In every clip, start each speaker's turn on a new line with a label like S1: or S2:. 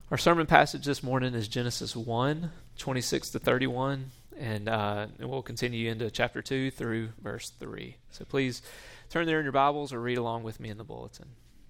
S1: Our sermon passage this morning is Genesis 1, 26 to 31, and we'll continue into chapter 2 through verse 3. So please turn there in your Bibles or read along with me in the bulletin.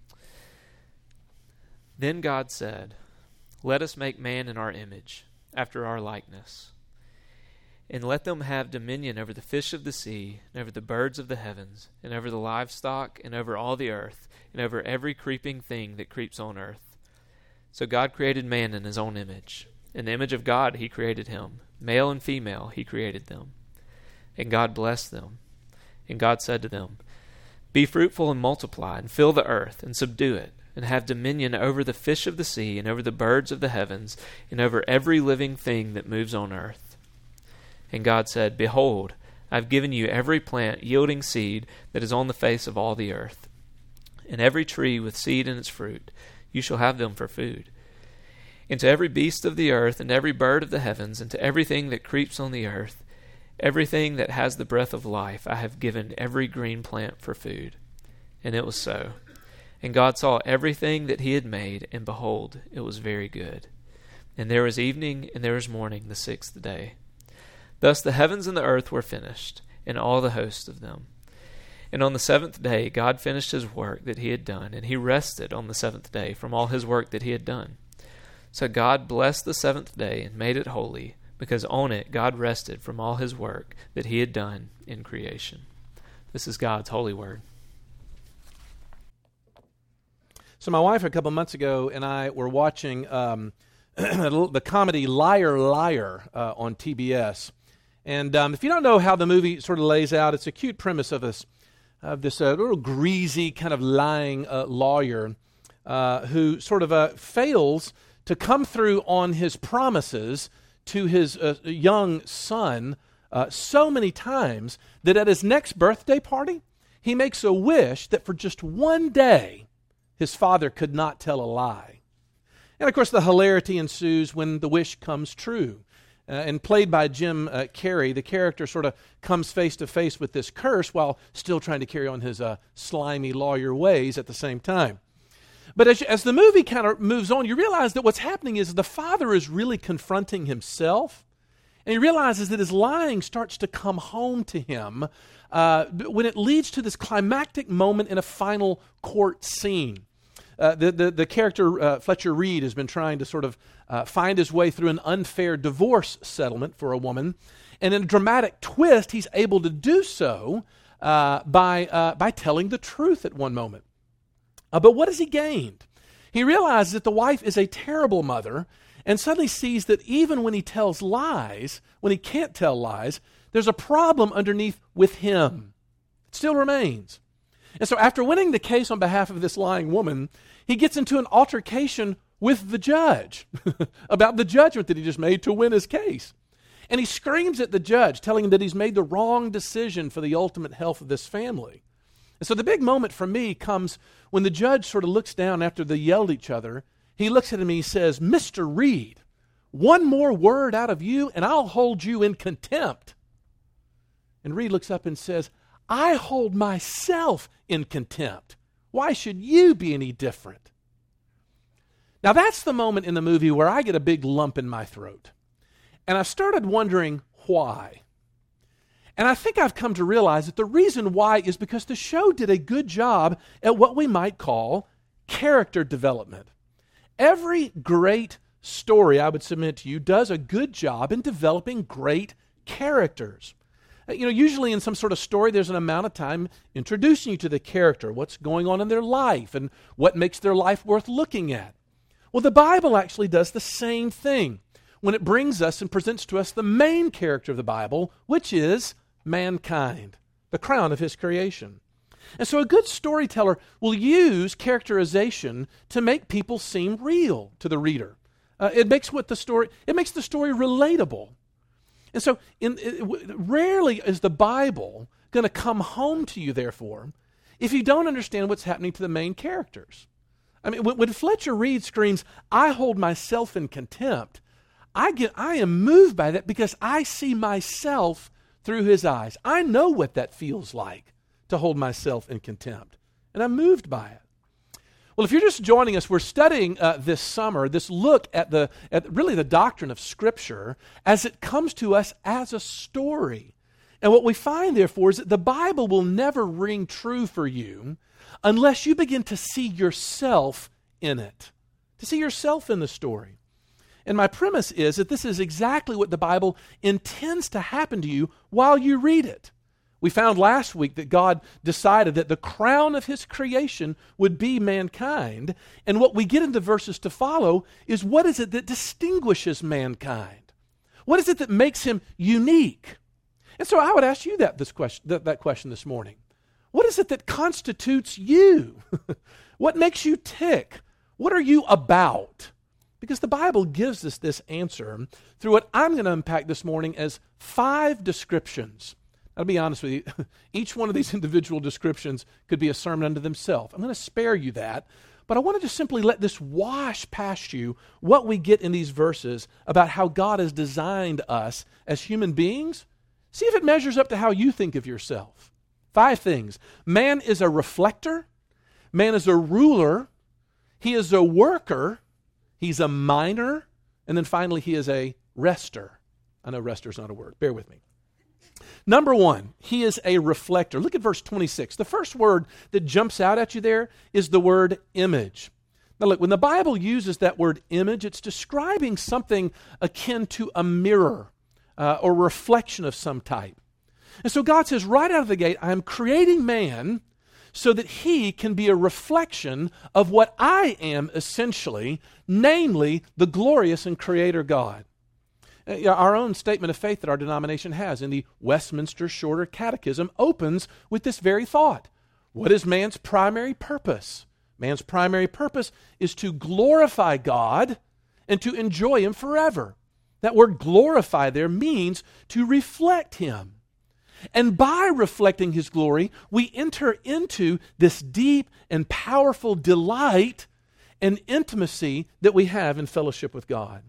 S1: Then God said, "Let us make man in our image, after our likeness, and let them have dominion over the fish of the sea, and over the birds of the heavens, and over the livestock, and over all the earth, and over every creeping thing that creeps on earth." So God created man in his own image. In the image of God he created him. Male and female he created them. And God blessed them. And God said to them, "Be fruitful and multiply, and fill the earth, and subdue it, and have dominion over the fish of the sea, and over the birds of the heavens, and over every living thing that moves on earth." And God said, "Behold, I have given you every plant yielding seed that is on the face of all the earth, and every tree with seed in its fruit. You shall have them for food. And to every beast of the earth, and every bird of the heavens, and to everything that creeps on the earth, everything that has the breath of life, I have given every green plant for food." And it was so. And God saw everything that he had made, and behold, it was very good. And there was evening, and there was morning, the sixth day. Thus the heavens and the earth were finished, and all the host of them. And on the seventh day God finished his work that he had done, and he rested on the seventh day from all his work that he had done. So God blessed the seventh day and made it holy, because on it God rested from all his work that he had done in creation. This is God's holy word.
S2: So my wife a couple months ago and I were watching the comedy Liar Liar on TBS. And if you don't know how the movie sort of lays out, it's a cute premise of this little greasy kind of lying lawyer who sort of fails to come through on his promises to his young son so many times that at his next birthday party, he makes a wish that for just one day, his father could not tell a lie. And of course, the hilarity ensues when the wish comes true. And played by Jim Carrey, the character sort of comes face to face with this curse while still trying to carry on his slimy lawyer ways at the same time. But as the movie kind of moves on, you realize that what's happening is the father is really confronting himself, and he realizes that his lying starts to come home to him when it leads to this climactic moment in a final court scene. The character, Fletcher Reed, has been trying to sort of find his way through an unfair divorce settlement for a woman. And in a dramatic twist, he's able to do so by telling the truth at one moment. But what has he gained? He realizes that the wife is a terrible mother and suddenly sees that even when he tells lies, when he can't tell lies, there's a problem underneath with him. It still remains. And so after winning the case on behalf of this lying woman, he gets into an altercation with the judge about the judgment that he just made to win his case. And he screams at the judge, telling him that he's made the wrong decision for the ultimate health of this family. And so the big moment for me comes when the judge sort of looks down after they yelled at each other. He looks at him and he says, "Mr. Reed, one more word out of you and I'll hold you in contempt." And Reed looks up and says, "I hold myself in contempt. Why should you be any different?" Now that's the moment in the movie where I get a big lump in my throat. And I've started wondering why. And I think I've come to realize that the reason why is because the show did a good job at what we might call character development. Every great story, I would submit to you, does a good job in developing great characters. Usually in some sort of story, there's an amount of time introducing you to the character, what's going on in their life, and what makes their life worth looking at. Well, the Bible actually does the same thing when it brings us and presents to us the main character of the Bible, which is mankind, the crown of his creation. And so a good storyteller will use characterization to make people seem real to the reader. It makes the story relatable. And so rarely is the Bible going to come home to you, therefore, if you don't understand what's happening to the main characters. I mean, when Fletcher Reed screams, "I hold myself in contempt," I am moved by that because I see myself through his eyes. I know what that feels like to hold myself in contempt, and I'm moved by it. Well, if you're just joining us, we're studying this summer, this look at really the doctrine of Scripture as it comes to us as a story. And what we find, therefore, is that the Bible will never ring true for you unless you begin to see yourself in it, to see yourself in the story. And my premise is that this is exactly what the Bible intends to happen to you while you read it. We found last week that God decided that the crown of His creation would be mankind. And what we get in the verses to follow is, what is it that distinguishes mankind? What is it that makes him unique? And so I would ask you that question this morning. What is it that constitutes you? What makes you tick? What are you about? Because the Bible gives us this answer through what I'm going to unpack this morning as 5 descriptions. I'll be honest with you, each one of these individual descriptions could be a sermon unto themselves. I'm going to spare you that, but I want to just simply let this wash past you what we get in these verses about how God has designed us as human beings. See if it measures up to how you think of yourself. 5 things. Man is a reflector. Man is a ruler. He is a worker. He's a miner. And then finally, he is a rester. I know rester is not a word. Bear with me. Number 1, he is a reflector. Look at verse 26. The first word that jumps out at you there is the word image. Now look, when the Bible uses that word image, it's describing something akin to a mirror or reflection of some type. And so God says right out of the gate, I am creating man so that he can be a reflection of what I am essentially, namely the glorious and creator God. Our own statement of faith that our denomination has in the Westminster Shorter Catechism opens with this very thought. What is man's primary purpose? Man's primary purpose is to glorify God and to enjoy Him forever. That word glorify there means to reflect Him. And by reflecting His glory, we enter into this deep and powerful delight and intimacy that we have in fellowship with God.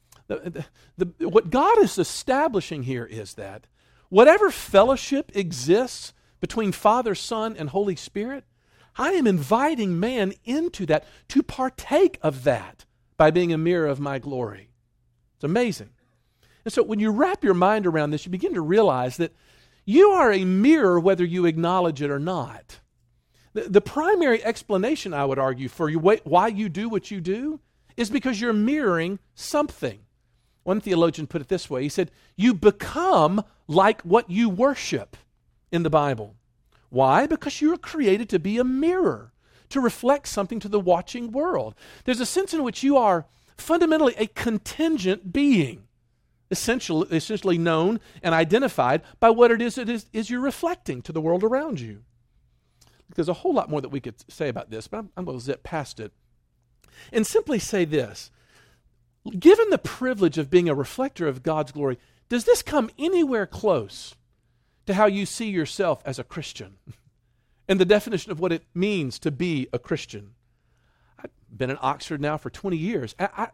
S2: What God is establishing here is that whatever fellowship exists between Father, Son, and Holy Spirit, I am inviting man into that to partake of that by being a mirror of my glory. It's amazing. And so when you wrap your mind around this, you begin to realize that you are a mirror whether you acknowledge it or not. The primary explanation, I would argue, for why you do what you do is because you're mirroring something. One theologian put it this way. He said, you become like what you worship in the Bible. Why? Because you are created to be a mirror, to reflect something to the watching world. There's a sense in which you are fundamentally a contingent being, essentially known and identified by what it is you're reflecting to the world around you. There's a whole lot more that we could say about this, but I'm going to zip past it and simply say this. Given the privilege of being a reflector of God's glory, does this come anywhere close to how you see yourself as a Christian and the definition of what it means to be a Christian? I've been in Oxford now for 20 years.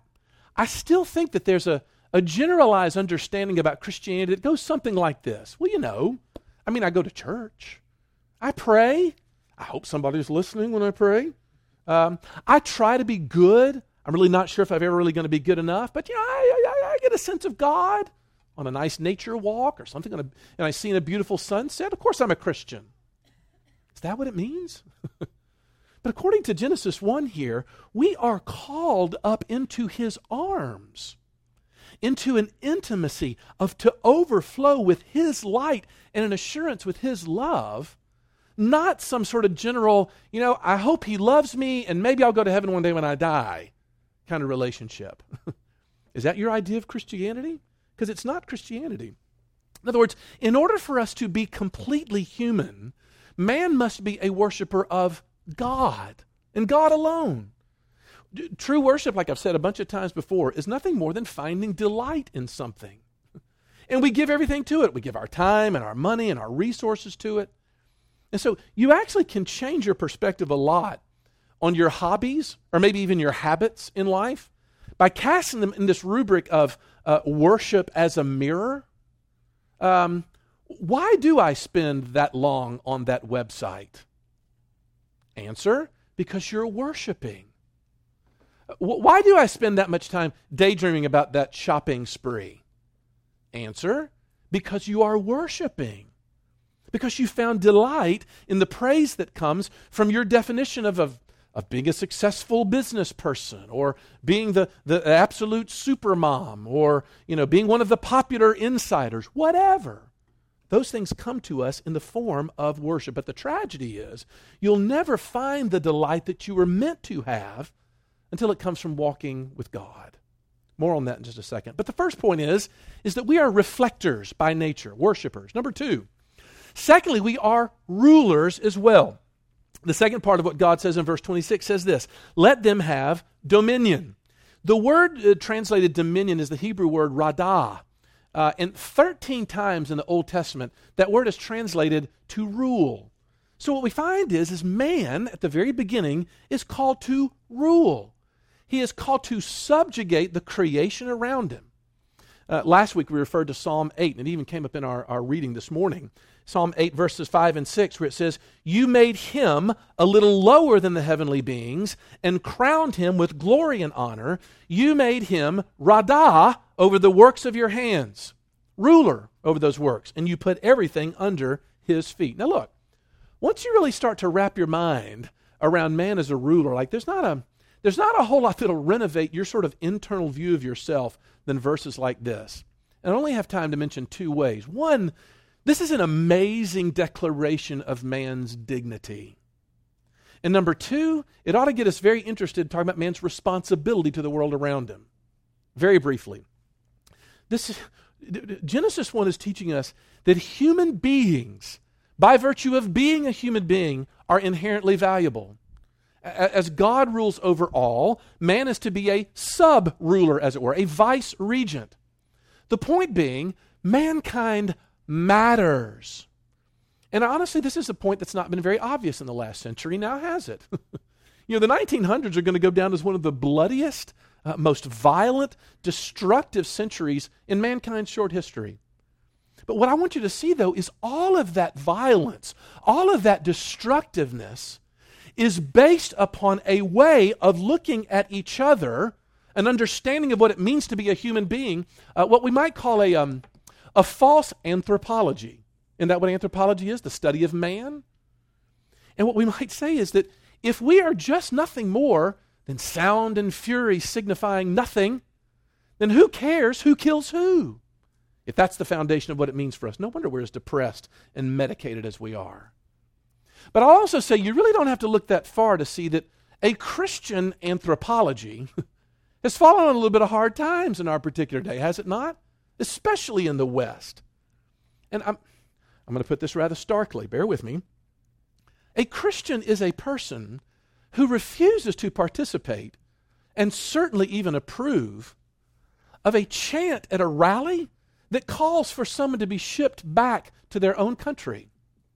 S2: I still think that there's a generalized understanding about Christianity that goes something like this. Well, I go to church. I pray. I hope somebody's listening when I pray. I try to be good. I'm really not sure if I'm ever really going to be good enough, but I get a sense of God on a nice nature walk or something, and I see a beautiful sunset. Of course I'm a Christian. Is that what it means? But according to Genesis 1 here, we are called up into His arms, into an intimacy to overflow with His light and an assurance with His love, not some sort of general, I hope He loves me and maybe I'll go to heaven one day when I die kind of relationship. Is that your idea of Christianity? Because it's not Christianity. In other words, in order for us to be completely human, man must be a worshiper of God and God alone. True worship, like I've said a bunch of times before, is nothing more than finding delight in something. And we give everything to it. We give our time and our money and our resources to it. And so you actually can change your perspective a lot on your hobbies or maybe even your habits in life by casting them in this rubric of worship as a mirror. Why do I spend that long on that website? Answer, Because you're worshiping. Why do I spend that much time daydreaming about that shopping spree? Answer, because you are worshiping. Because you found delight in the praise that comes from your definition of being a successful business person, or being the absolute supermom, or being one of the popular insiders, whatever. Those things come to us in the form of worship. But the tragedy is, you'll never find the delight that you were meant to have until it comes from walking with God. More on that in just a second. But the first point is that we are reflectors by nature, worshipers. Number two, secondly, we are rulers as well. The second part of what God says in verse 26 says this: let them have dominion. The word translated dominion is the Hebrew word radah. And 13 times in the Old Testament, that word is translated to rule. So what we find is man, at the very beginning, is called to rule. He is called to subjugate the creation around him. Last week we referred to Psalm 8, and it even came up in our reading this morning. Psalm 8, verses 5 and 6, where it says, you made him a little lower than the heavenly beings and crowned him with glory and honor. You made him radah over the works of your hands, ruler over those works, and you put everything under his feet. Now look, once you really start to wrap your mind around man as a ruler, like there's not a whole lot that'll renovate your sort of internal view of yourself than verses like this. And I only have time to mention two ways. One, this is an amazing declaration of man's dignity. And number two, it ought to get us very interested in talking about man's responsibility to the world around him. Very briefly, Genesis 1 is teaching us that human beings, by virtue of being a human being, are inherently valuable. As God rules over all, man is to be a sub-ruler, as it were, a vice-regent. The point being, mankind matters. And honestly, this is a point that's not been very obvious in the last century, now has it? The 1900s are going to go down as one of the bloodiest, most violent, destructive centuries in mankind's short history. But what I want you to see, though, is all of that violence, all of that destructiveness is based upon a way of looking at each other, an understanding of what it means to be a human being, what we might call a false anthropology. Isn't that what anthropology is? The study of man? And what we might say is that if we are just nothing more than sound and fury signifying nothing, then who cares who kills who? If that's the foundation of what it means for us, no wonder we're as depressed and medicated as we are. But I'll also say you really don't have to look that far to see that a Christian anthropology has fallen on a little bit of hard times in our particular day, has it not? Especially in the West. And I'm going to put this rather starkly, bear with me. A Christian is a person who refuses to participate and certainly even approve of a chant at a rally that calls for someone to be shipped back to their own country.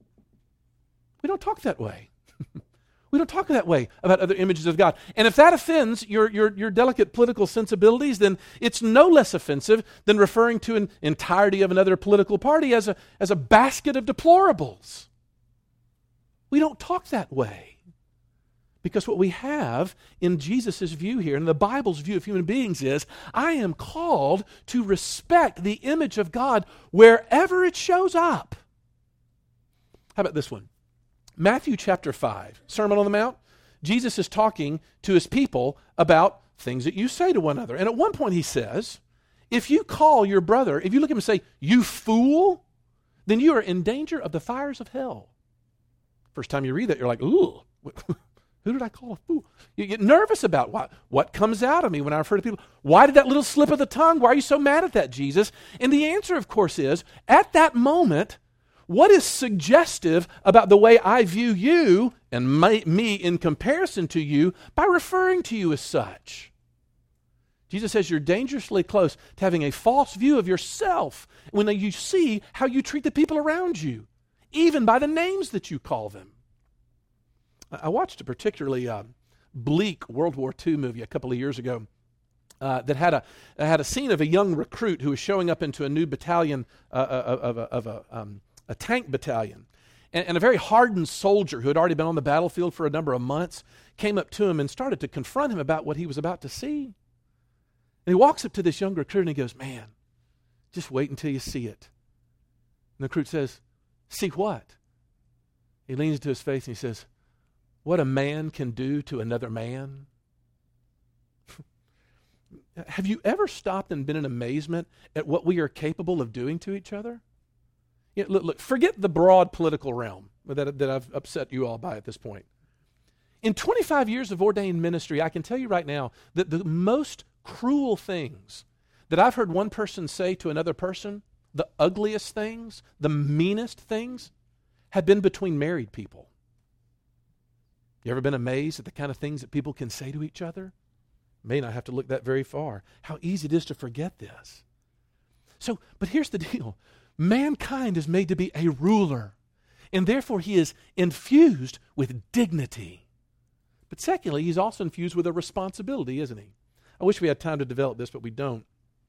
S2: We don't talk that way. We don't talk that way about other images of God. And if that offends your delicate political sensibilities, then it's no less offensive than referring to an entirety of another political party as a basket of deplorables. We don't talk that way. Because what we have in Jesus' view here, and the Bible's view of human beings is, I am called to respect the image of God wherever it shows up. How about this one? Matthew chapter 5, Sermon on the Mount. Jesus is talking to his people about things that you say to one another. And at one point he says, if you call your brother, if you look at him and say, you fool, then you are in danger of the fires of hell. First time you read that, you're like, ooh, who did I call a fool? You get nervous about what comes out of me when I refer to people. Why did that little slip of the tongue? Why are you so mad at that, Jesus? And the answer, of course, is, at that moment, what is suggestive about the way I view you and me in comparison to you by referring to you as such? Jesus says you're dangerously close to having a false view of yourself when you see how you treat the people around you, even by the names that you call them. I watched a particularly bleak World War II movie a couple of years ago that had a scene of a young recruit who was showing up into a new battalion of a tank battalion. And a very hardened soldier who had already been on the battlefield for a number of months came up to him and started to confront him about what he was about to see. And he walks up to this young recruit and he goes, "Man, just wait until you see it." And the recruit says, "See what?" He leans into his face and he says, "What a man can do to another man." Have you ever stopped and been in amazement at what we are capable of doing to each other? Yeah, look, forget the broad political realm that I've upset you all by at this point. In 25 years of ordained ministry, I can tell you right now that the most cruel things that I've heard one person say to another person, the ugliest things, the meanest things, have been between married people. You ever been amazed at the kind of things that people can say to each other? May not have to look that very far. How easy it is to forget this. So, but here's the deal. Mankind is made to be a ruler, and therefore he is infused with dignity. But secondly, he's also infused with a responsibility, isn't he? I wish we had time to develop this, but we don't.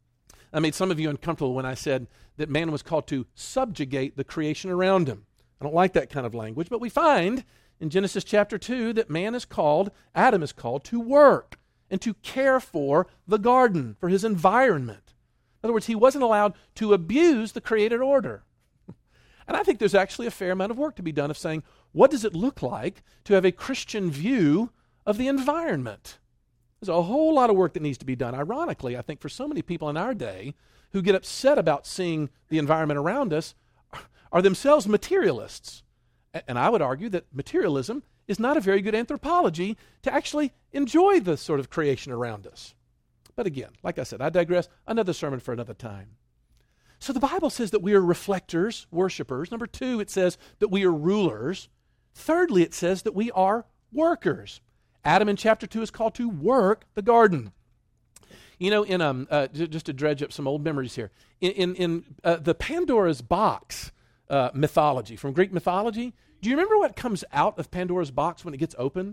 S2: I made some of you uncomfortable when I said that man was called to subjugate the creation around him. I don't like that kind of language, but we find in Genesis chapter 2 that Adam is called to work and to care for the garden, for his environment. In other words, he wasn't allowed to abuse the created order. And I think there's actually a fair amount of work to be done of saying, what does it look like to have a Christian view of the environment? There's a whole lot of work that needs to be done. Ironically, I think for so many people in our day who get upset about seeing the environment around us are themselves materialists. And I would argue that materialism is not a very good anthropology to actually enjoy the sort of creation around us. But again, like I said, I digress. Another sermon for another time. So the Bible says that we are reflectors, worshipers. Number 2, it says that we are rulers. Thirdly, it says that we are workers. Adam in chapter 2 is called to work the garden. You know, just to dredge up some old memories here, in the Pandora's box mythology, from Greek mythology, do you remember what comes out of Pandora's box when it gets opened?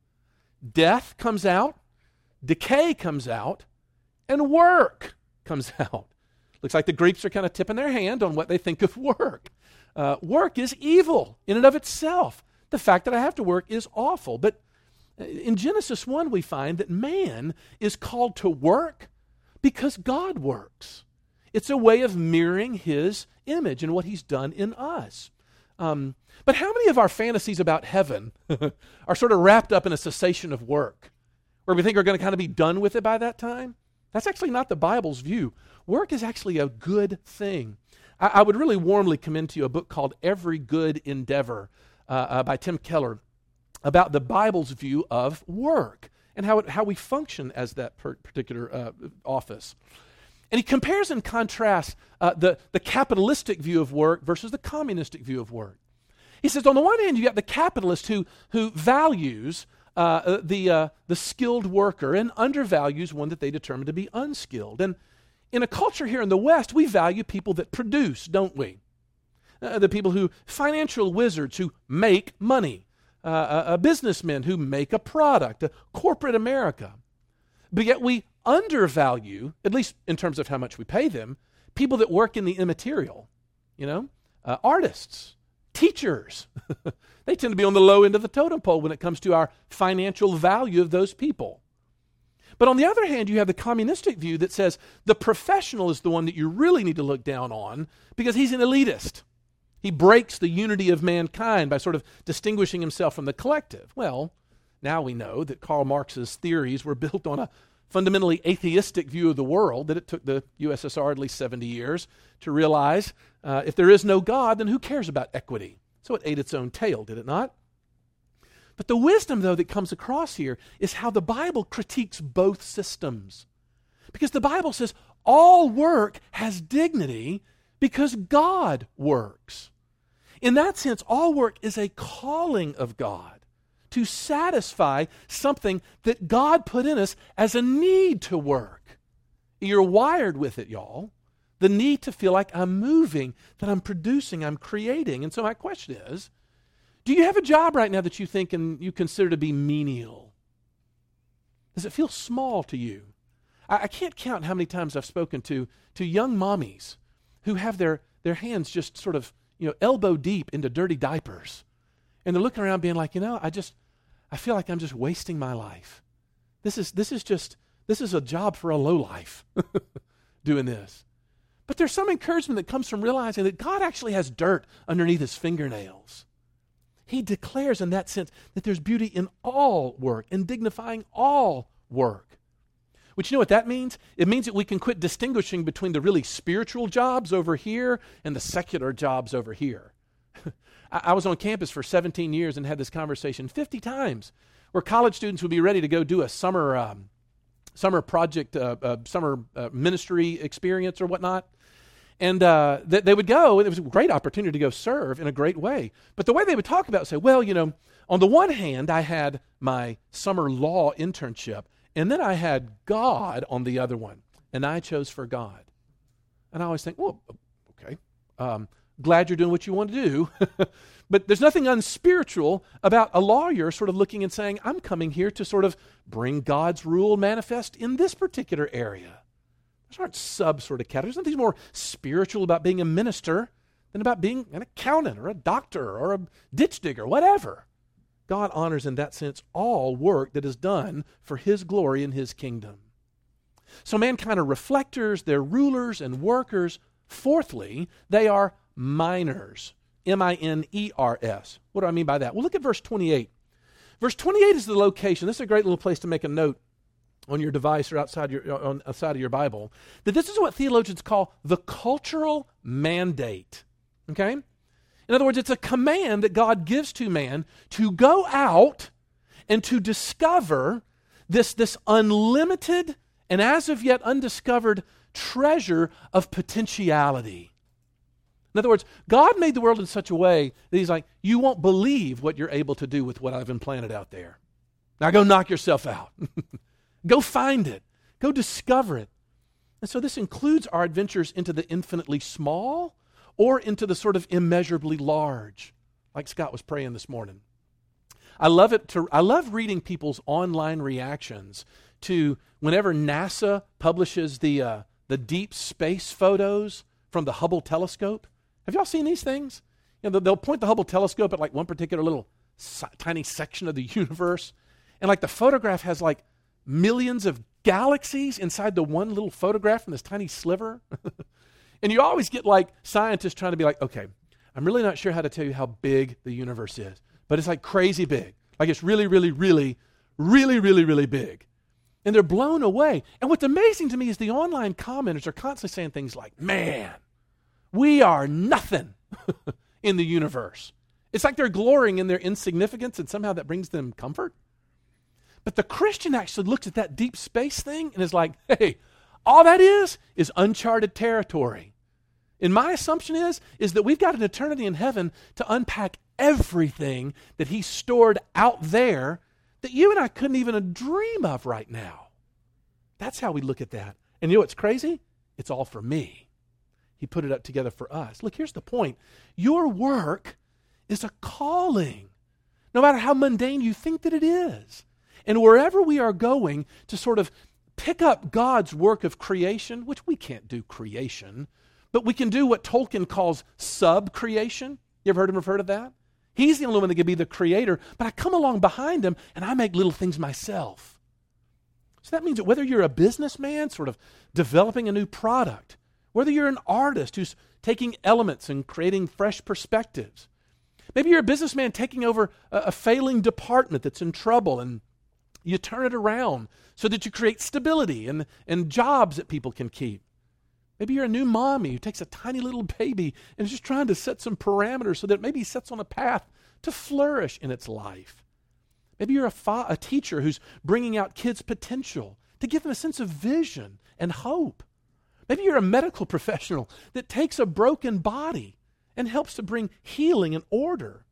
S2: Death comes out, decay comes out, and work comes out. Looks like the Greeks are kind of tipping their hand on what they think of work. Work is evil in and of itself. The fact that I have to work is awful. But in Genesis 1, we find that man is called to work because God works. It's a way of mirroring his image and what he's done in us. But how many of our fantasies about heaven are sort of wrapped up in a cessation of work, where we think we're going to kind of be done with it by that time? That's actually not the Bible's view. Work is actually a good thing. I would really warmly commend to you a book called Every Good Endeavor by Tim Keller about the Bible's view of work and how we function as that particular office. And he compares and contrasts the capitalistic view of work versus the communistic view of work. He says, on the one hand, you got the capitalist who values the skilled worker and undervalues one that they determine to be unskilled. And in a culture here in the West, we value people that produce, don't we? The people financial wizards who make money, businessmen who make a product, corporate America. But yet we undervalue, at least in terms of how much we pay them, people that work in the immaterial, artists, teachers. They tend to be on the low end of the totem pole when it comes to our financial value of those people. But on the other hand, you have the communistic view that says the professional is the one that you really need to look down on because he's an elitist. He breaks the unity of mankind by sort of distinguishing himself from the collective. Well, now we know that Karl Marx's theories were built on a fundamentally atheistic view of the world, that it took the USSR at least 70 years to realize if there is no God, then who cares about equity? So it ate its own tail, did it not? But the wisdom, though, that comes across here is how the Bible critiques both systems. Because the Bible says all work has dignity because God works. In that sense, all work is a calling of God to satisfy something that God put in us as a need to work. You're wired with it, y'all. The need to feel like I'm moving, that I'm producing, I'm creating. And so my question is, do you have a job right now that you think and you consider to be menial? Does it feel small to you? I can't count how many times I've spoken to young mommies who have their hands just sort of, elbow deep into dirty diapers. And they're looking around being like, I feel like I'm just wasting my life. This is a job for a lowlife doing this. But there's some encouragement that comes from realizing that God actually has dirt underneath his fingernails. He declares in that sense that there's beauty in all work and dignifying all work. Which, you know what that means? It means that we can quit distinguishing between the really spiritual jobs over here and the secular jobs over here. I was on campus for 17 years and had this conversation 50 times where college students would be ready to go do a summer project, summer ministry experience or whatnot. And they would go, and it was a great opportunity to go serve in a great way. But the way they would talk about it, say, well, on the one hand, I had my summer law internship, and then I had God on the other one, and I chose for God. And I always think, well, okay, glad you're doing what you want to do. But there's nothing unspiritual about a lawyer sort of looking and saying, I'm coming here to sort of bring God's rule manifest in this particular area. Those aren't sort of categories. There's nothing more spiritual about being a minister than about being an accountant or a doctor or a ditch digger, whatever. God honors in that sense all work that is done for his glory in his kingdom. So mankind are reflectors, they're rulers and workers. Fourthly, they are miners. M-I-N-E-R-S. What do I mean by that? Well, look at verse 28. Verse 28 is the location. This is a great little place to make a note on your device or outside of your Bible, that this is what theologians call the cultural mandate. Okay? In other words, it's a command that God gives to man to go out and to discover this unlimited and as of yet undiscovered treasure of potentiality. In other words, God made the world in such a way that he's like, you won't believe what you're able to do with what I've implanted out there. Now go knock yourself out. Go find it. Go discover it. And so this includes our adventures into the infinitely small or into the sort of immeasurably large, like Scott was praying this morning. I love reading people's online reactions to whenever NASA publishes the deep space photos from the Hubble telescope. Have y'all seen these things? They'll point the Hubble telescope at like one particular little tiny section of the universe, and like the photograph has like millions of galaxies inside the one little photograph from this tiny sliver. And you always get like scientists trying to be like, okay, I'm really not sure how to tell you how big the universe is, but it's like crazy big. Like it's really, really, really, really, really, really big. And they're blown away. And what's amazing to me is the online commenters are constantly saying things like, man, we are nothing in the universe. It's like they're glorying in their insignificance and somehow that brings them comfort. But the Christian actually looks at that deep space thing and is like, hey, all that is uncharted territory. And my assumption is that we've got an eternity in heaven to unpack everything that he stored out there that you and I couldn't even dream of right now. That's how we look at that. And you know what's crazy? It's all for me. He put it up together for us. Look, here's the point. Your work is a calling, no matter how mundane you think that it is. And wherever we are going to sort of pick up God's work of creation, which we can't do creation, but we can do what Tolkien calls sub-creation. You ever heard him refer to that? He's the only one that can be the creator, but I come along behind him and I make little things myself. So that means that whether you're a businessman sort of developing a new product, whether you're an artist who's taking elements and creating fresh perspectives, maybe you're a businessman taking over a failing department that's in trouble and you turn it around so that you create stability and jobs that people can keep. Maybe you're a new mommy who takes a tiny little baby and is just trying to set some parameters so that it maybe sets on a path to flourish in its life. Maybe you're a teacher who's bringing out kids' potential to give them a sense of vision and hope. Maybe you're a medical professional that takes a broken body and helps to bring healing and order.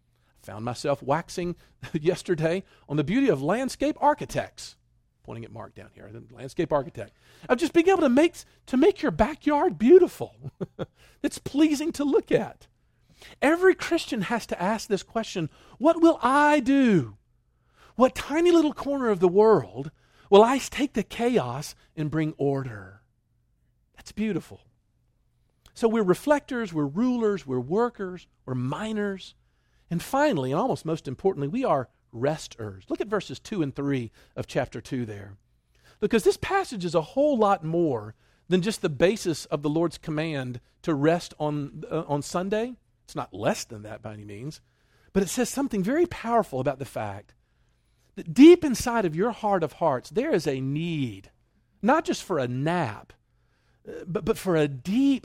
S2: I found myself waxing yesterday on the beauty of landscape architects. Pointing at Mark down here, the landscape architect. Of just being able to make your backyard beautiful. It's pleasing to look at. Every Christian has to ask this question, what will I do? What tiny little corner of the world will I take the chaos and bring order? That's beautiful. So we're reflectors, we're rulers, we're workers, we're miners. And finally, and almost most importantly, we are resters. Look at verses 2 and 3 of chapter 2 there. Because this passage is a whole lot more than just the basis of the Lord's command to rest on Sunday. It's not less than that by any means. But it says something very powerful about the fact that deep inside of your heart of hearts, there is a need, not just for a nap, but for a deep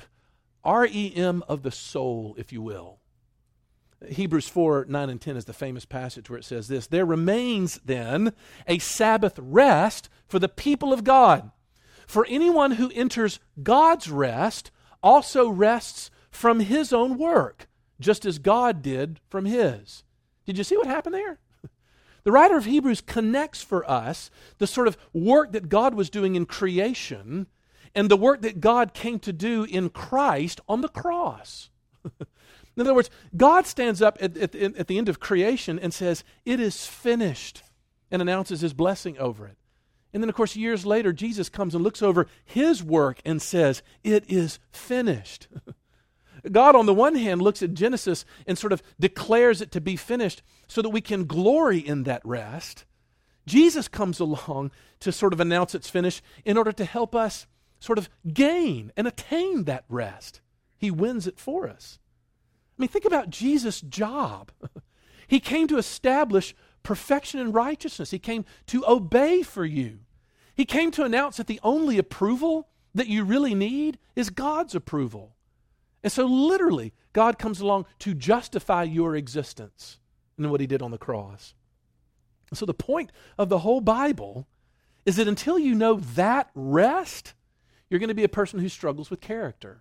S2: REM of the soul, if you will. Hebrews 4, 9 and 10 is the famous passage where it says this: "There remains then a Sabbath rest for the people of God. For anyone who enters God's rest also rests from his own work, just as God did from his." Did you see what happened there? The writer of Hebrews connects for us the sort of work that God was doing in creation and the work that God came to do in Christ on the cross. In other words, God stands up at the end of creation and says, "It is finished," and announces his blessing over it. And then, of course, years later, Jesus comes and looks over his work and says, "It is finished." God, on the one hand, looks at Genesis and sort of declares it to be finished so that we can glory in that rest. Jesus comes along to sort of announce it's finished in order to help us sort of gain and attain that rest. He wins it for us. I mean, think about Jesus' job. He came to establish perfection and righteousness. He came to obey for you. He came to announce that the only approval that you really need is God's approval. And so literally, God comes along to justify your existence in what he did on the cross. And so the point of the whole Bible is that until you know that rest, you're going to be a person who struggles with character.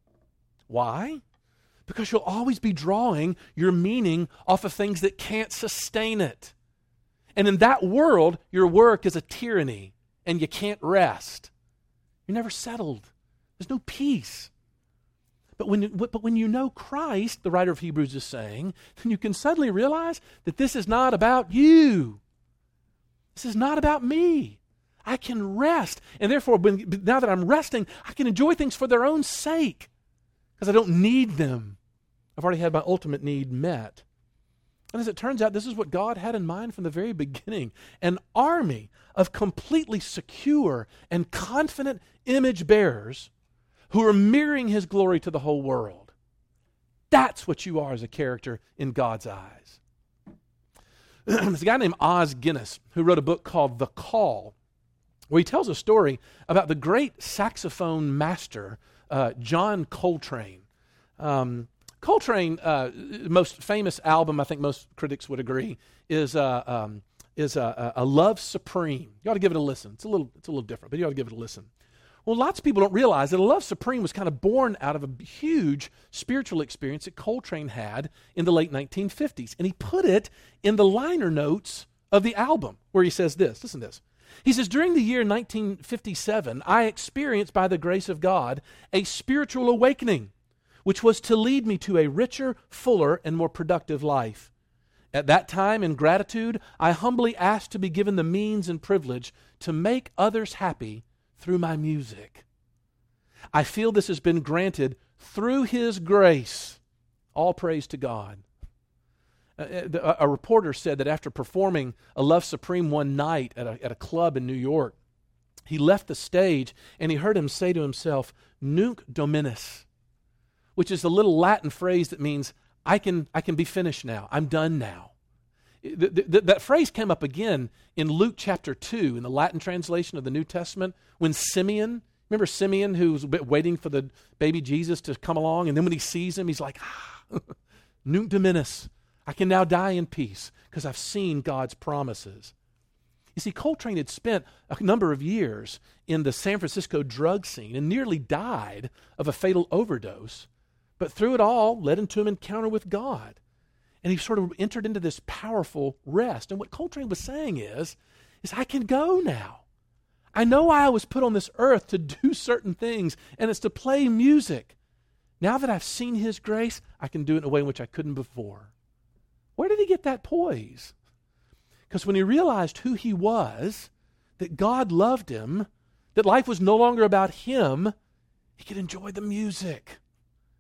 S2: Why? Because you'll always be drawing your meaning off of things that can't sustain it. And in that world, your work is a tyranny, and you can't rest. You're never settled. There's no peace. But when you know Christ, the writer of Hebrews is saying, then you can suddenly realize that this is not about you. This is not about me. I can rest. And therefore, now that I'm resting, I can enjoy things for their own sake because I don't need them. I've already had my ultimate need met. And as it turns out, this is what God had in mind from the very beginning. An army of completely secure and confident image bearers who are mirroring his glory to the whole world. That's what you are as a character in God's eyes. There's a guy named Os Guinness who wrote a book called The Call, where he tells a story about the great saxophone master, John Coltrane. Coltrane, most famous album, I think most critics would agree, is A Love Supreme. You ought to give it a listen. It's a little different, but you ought to give it a listen. Well, lots of people don't realize that A Love Supreme was kind of born out of a huge spiritual experience that Coltrane had in the late 1950s. And he put it in the liner notes of the album, where he says this. Listen to this. He says, "During the year 1957, I experienced, by the grace of God, a spiritual awakening, which was to lead me to a richer, fuller, and more productive life. At that time, in gratitude, I humbly asked to be given the means and privilege to make others happy through my music. I feel this has been granted through His grace. All praise to God." A reporter said that after performing A Love Supreme one night at a club in New York, he left the stage and he heard him say to himself, "Nunc Dominus," which is the little Latin phrase that means, I can be finished now. I'm done now. That phrase came up again in Luke chapter 2, in the Latin translation of the New Testament, when Simeon, remember Simeon who was waiting for the baby Jesus to come along, and then when he sees him, he's like, Nunc Dominus, I can now die in peace because I've seen God's promises. You see, Coltrane had spent a number of years in the San Francisco drug scene and nearly died of a fatal overdose, but through it all led into an encounter with God. And he sort of entered into this powerful rest. And what Coltrane was saying is I can go now. I know I was put on this earth to do certain things, and it's to play music. Now that I've seen His grace, I can do it in a way in which I couldn't before. Where did he get that poise? Because when he realized who he was, that God loved him, that life was no longer about him, he could enjoy the music.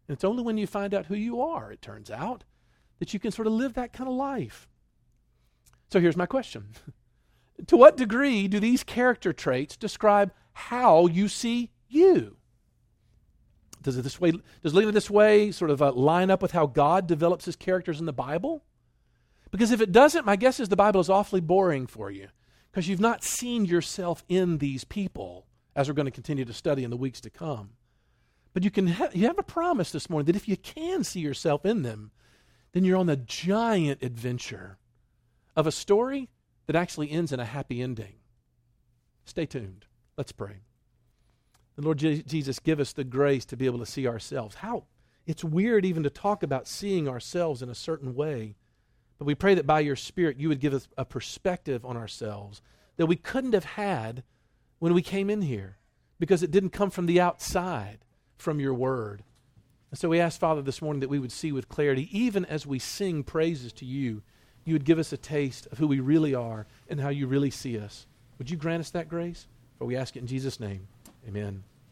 S2: And it's only when you find out who you are, it turns out, that you can sort of live that kind of life. So here's my question. To what degree do these character traits describe how you see you? Does living this way sort of line up with how God develops his characters in the Bible? Because if it doesn't, my guess is the Bible is awfully boring for you, because you've not seen yourself in these people, as we're going to continue to study in the weeks to come. But you have a promise this morning that if you can see yourself in them, then you're on the giant adventure of a story that actually ends in a happy ending. Stay tuned. Let's pray. The Lord Jesus, give us the grace to be able to see ourselves. It's weird even to talk about seeing ourselves in a certain way. But we pray that by your Spirit you would give us a perspective on ourselves that we couldn't have had when we came in here, because it didn't come from the outside, from your word. And so we ask, Father, this morning that we would see with clarity, even as we sing praises to you, you would give us a taste of who we really are and how you really see us. Would you grant us that grace? For we ask it in Jesus' name. Amen.